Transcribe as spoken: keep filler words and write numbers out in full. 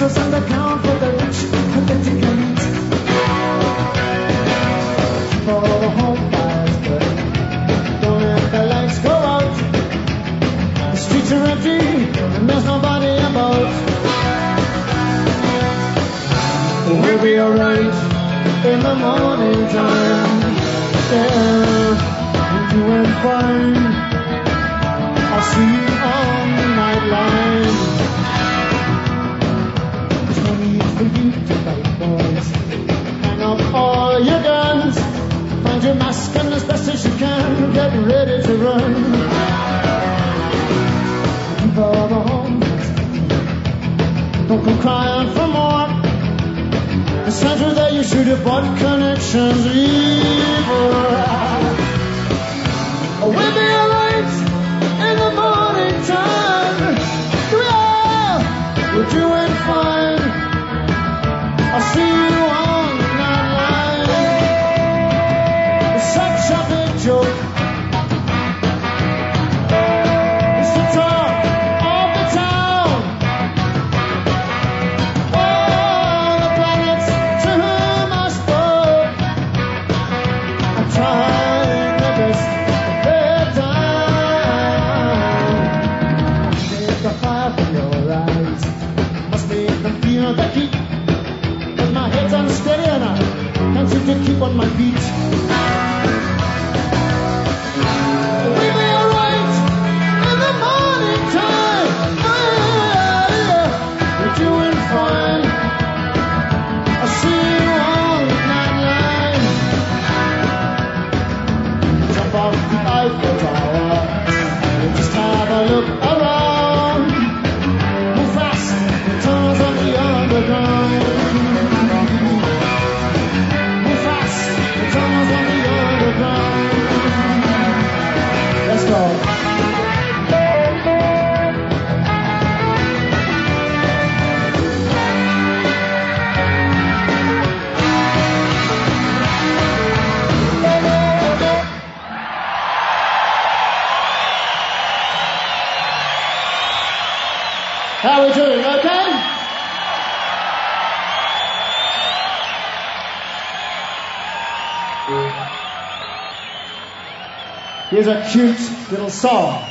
houses underground for the rich and the decadent. For the home fires burn, don't let the lights go out. The streets are empty and there's nobody about. We'll be alright in the morning time. Yeah, you will find I'll see you on the night line. There's no need for you to fight, boys. Hang up all your guns. Find your mask and as best as you can, get ready to run. Keep all the home. Don't come crying for more. The center that you should have bought connections evil. We'll be alright in the morning time. We are, we're doing fine. I'll see you on the night line. It's such a big joke. It's the talk of the town. All the planets to whom I spoke. I'm trying my best. The heat, but my head's unsteady and I can't seem to keep on my feet. We'll be alright in the morning time. Yeah, yeah. We're doing fine. I'll see you on the night line. Jump off the Eiffel Tower and just have a look around. Move fast, the tunnels on the underground. Move fast, the tunnels on the underground. Let's go. How are we doing? Okay? Here's a cute little song.